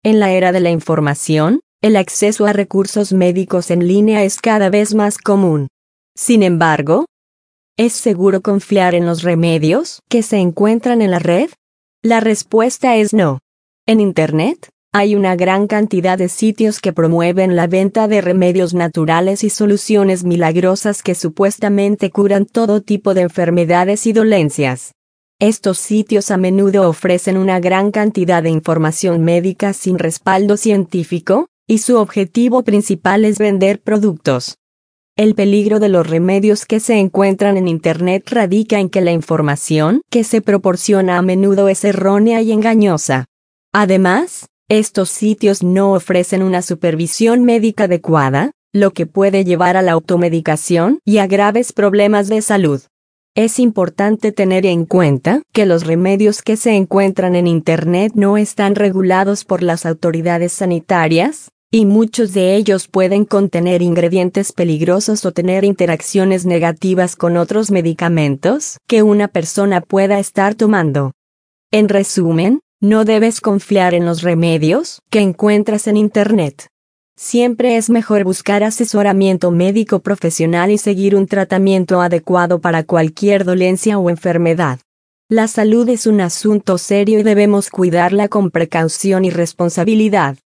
En la era de la información, el acceso a recursos médicos en línea es cada vez más común. Sin embargo, ¿es seguro confiar en los remedios que se encuentran en la red? La respuesta es no. En Internet, hay una gran cantidad de sitios que promueven la venta de remedios naturales y soluciones milagrosas que supuestamente curan todo tipo de enfermedades y dolencias. Estos sitios a menudo ofrecen una gran cantidad de información médica sin respaldo científico, y su objetivo principal es vender productos. El peligro de los remedios que se encuentran en Internet radica en que la información que se proporciona a menudo es errónea y engañosa. Además, estos sitios no ofrecen una supervisión médica adecuada, lo que puede llevar a la automedicación y a graves problemas de salud. Es importante tener en cuenta que los remedios que se encuentran en Internet no están regulados por las autoridades sanitarias, y muchos de ellos pueden contener ingredientes peligrosos o tener interacciones negativas con otros medicamentos que una persona pueda estar tomando. En resumen, no debes confiar en los remedios que encuentras en Internet. Siempre es mejor buscar asesoramiento médico profesional y seguir un tratamiento adecuado para cualquier dolencia o enfermedad. La salud es un asunto serio y debemos cuidarla con precaución y responsabilidad.